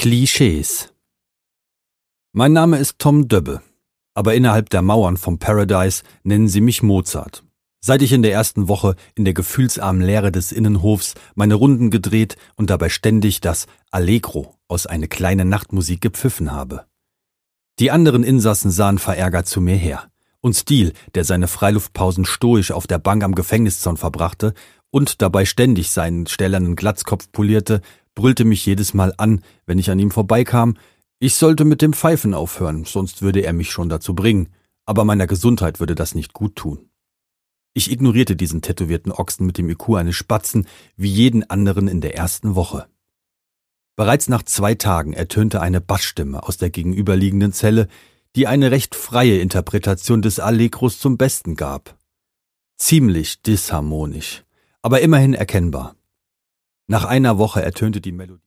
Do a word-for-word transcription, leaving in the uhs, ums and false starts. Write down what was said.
Klischees. Mein Name ist Tom Döbbe, aber innerhalb der Mauern vom Paradise nennen sie mich Mozart. Seit ich in der ersten Woche in der gefühlsarmen Leere des Innenhofs meine Runden gedreht und dabei ständig das Allegro aus Eine kleine Nachtmusik gepfiffen habe. Die anderen Insassen sahen verärgert zu mir her. Und Steele, der seine Freiluftpausen stoisch auf der Bank am Gefängniszaun verbrachte und dabei ständig seinen stählernen Glatzkopf polierte, brüllte mich jedes Mal an, wenn ich an ihm vorbeikam. Ich sollte mit dem Pfeifen aufhören, sonst würde er mich schon dazu bringen, aber meiner Gesundheit würde das nicht gut tun. Ich ignorierte diesen tätowierten Ochsen mit dem I Q eines Spatzen wie jeden anderen in der ersten Woche. Bereits nach zwei Tagen ertönte eine Bassstimme aus der gegenüberliegenden Zelle, die eine recht freie Interpretation des Allegros zum Besten gab. Ziemlich disharmonisch, aber immerhin erkennbar. Nach einer Woche ertönte die Melodie